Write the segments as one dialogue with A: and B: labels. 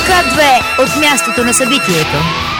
A: Х2 от мястото на събитието.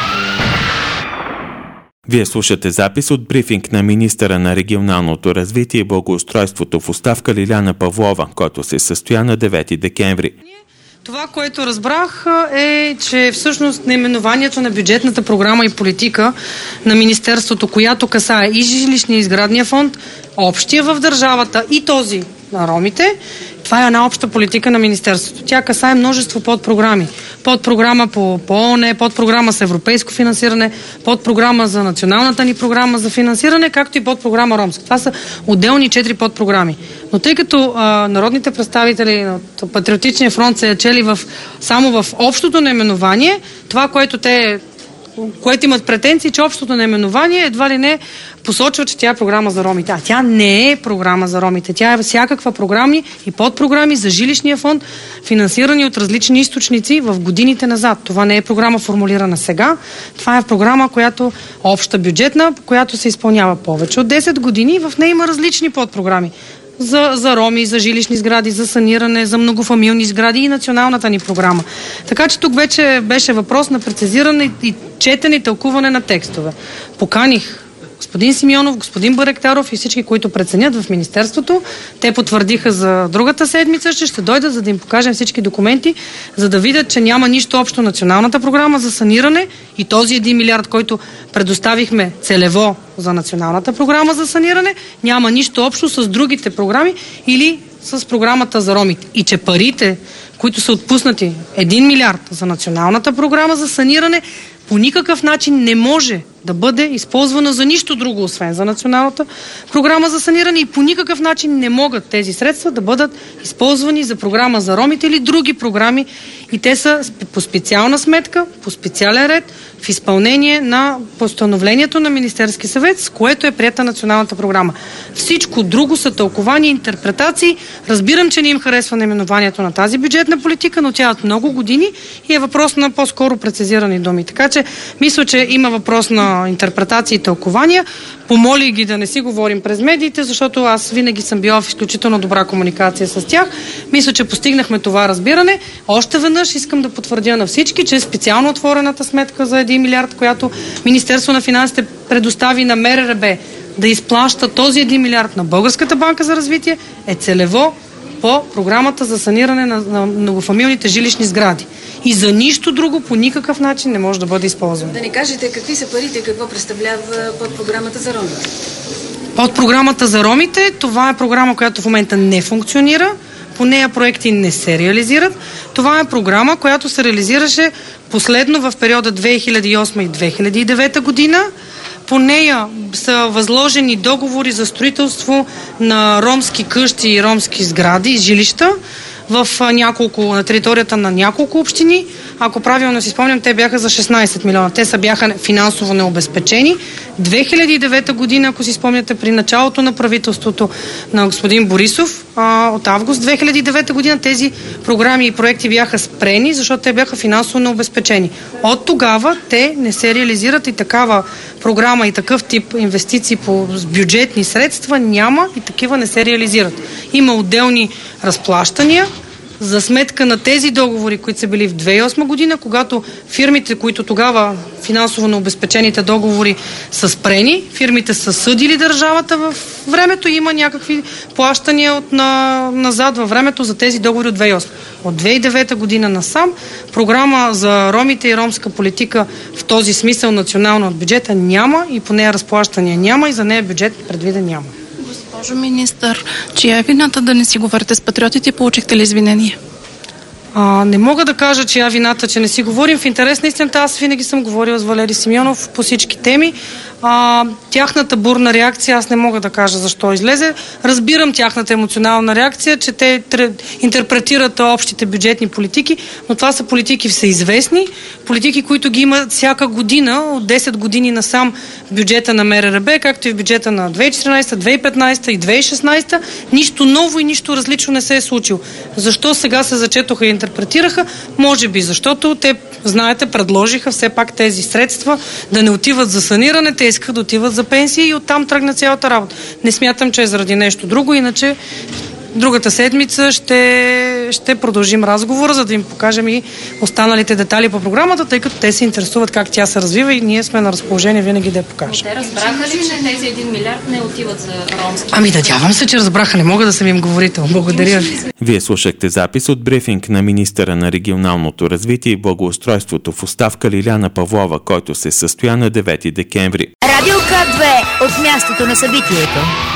B: Вие слушате запис от брифинг на министъра на регионалното развитие и благоустройството в оставка Лиляна Павлова, който се състоя на 9 декември.
C: Това, което разбрах е, че всъщност наименованието на бюджетната програма и политика на Министерството, която касае и жилищния и сградния фонд, общия в държавата и този на ромите, това е една обща политика на Министерството. Тя касае множество подпрограми. Подпрограма по ООН, подпрограма с европейско финансиране, подпрограма за националната ни програма за финансиране, както и подпрограма ромска. Това са отделни 4 подпрограми. Но тъй като народните представители от Патриотичния фронт се чели само в общото наименование, това, което имат претенции, че общото наименование едва ли не посочва, че тя е програма за ромите. А тя не е програма за ромите. Тя е всякаква програми и подпрограми за жилищния фонд, финансирани от различни източници в годините назад. Това не е програма формулирана сега. Това е програма, която обща бюджетна, която се изпълнява повече от 10 години. В нея има различни подпрограми. За роми, за жилищни сгради, за саниране, за многофамилни сгради и националната ни програма. Така че тук вече беше въпрос на прецизиране и четене и тълкуване на текстове. Поканих господин Симеонов, господин Байрактаров и всички, които преценят в Министерството. Те потвърдиха за другата седмица, че ще дойдат, за да им покажем всички документи, за да видят, че няма нищо общо националната програма за саниране и този 1 милиард, който предоставихме целево за националната програма за саниране, няма нищо общо с другите програми или с програмата за ромите. И че парите, които са отпуснати 1 милиард за националната програма за саниране, по никакъв начин не може да бъде използвана за нищо друго, освен за националната програма за саниране и по никакъв начин не могат тези средства да бъдат използвани за програма за ромите или други програми и те са по специална сметка, по специален ред, в изпълнение на постановлението на Министерски съвет, с което е приета националната програма. Всичко друго са тълкования, интерпретации. Разбирам, че не им харесва наименованието на тази бюджетна политика, но тя е от много години и е въпрос на по-скоро прецизирани думи. Така че мисля, че има въпрос на интерпретации и тълкования. Помоли ги да не си говорим през медиите, защото аз винаги съм била в изключително добра комуникация с тях. Мисля, че постигнахме това разбиране. Още веднъж искам да потвърдя на всички, че специално отворената сметка за 1 милиард, която Министерство на финансите предостави на МРРБ да изплаща този 1 милиард на Българската банка за развитие, е целево по програмата за саниране на многофамилните жилищни сгради. И за нищо друго по никакъв начин не може да бъде използвано.
D: Да ни кажете какви са парите и какво представлява подпрограмата за ромите?
C: Подпрограмата за ромите, това е програма, която в момента не функционира. По нея проекти не се реализират. Това е програма, която се реализираше последно в периода 2008 и 2009 година. По нея са възложени договори за строителство на ромски къщи и ромски сгради и жилища на територията на няколко общини. Ако правилно си спомням, те бяха за 16 милиона. Те бяха финансово необезпечени. 2009 година, ако си спомняте, при началото на правителството на господин Борисов, от август 2009 година тези програми и проекти бяха спрени, защото те бяха финансово необезпечени. От тогава те не се реализират и такава програма и такъв тип инвестиции по бюджетни средства няма и такива не се реализират. Има отделни разплащания за сметка на тези договори, които са били в 2008 година, когато фирмите, които тогава финансово необезпечените договори са спрени, фирмите са съдили държавата в времето и има някакви плащания назад във времето за тези договори от 2008. От 2009 година насам програма за ромите и ромска политика в този смисъл национално от бюджета няма и по нея разплащания няма и за нея бюджет предвиден няма.
E: Госпожо министър, чия е вината да не си говорите с патриотите? Получихте ли извинение?
C: Не мога да кажа, чия е вината, че не си говорим. В интерес на истината, аз винаги съм говорила с Валери Симеонов по всички теми. Тяхната бурна реакция, аз не мога да кажа защо излезе. Разбирам тяхната емоционална реакция, че те интерпретират общите бюджетни политики, но това са политики всеизвестни, политики, които ги имат всяка година, от 10 години насам бюджета на МРРБ, както и в бюджета на 2014, 2015 и 2016. Нищо ново и нищо различно не се е случило. Защо сега се зачетоха и интерпретираха? Може би защото те, знаете, предложиха все пак тези средства да не отиват за саниране, те искаха да отиват за пенсии и оттам тръгна цялата работа. Не смятам, че е заради нещо друго, иначе Другата седмица ще продължим разговора, за да им покажем и останалите детали по програмата, тъй като те се интересуват как тя се развива и ние сме на разположение винаги да я покажем.
D: Те разбраха ли, че тези 1 милиард не отиват за ромски?
C: Надявам се, че разбраха. Не мога да съм им говорител. Благодаря ви.
B: Вие слушахте запис от брифинг на министъра на регионалното развитие и благоустройството в оставка Лиляна Павлова, който се състоя на 9 декември.
A: Радио К2 от мястото на събитието.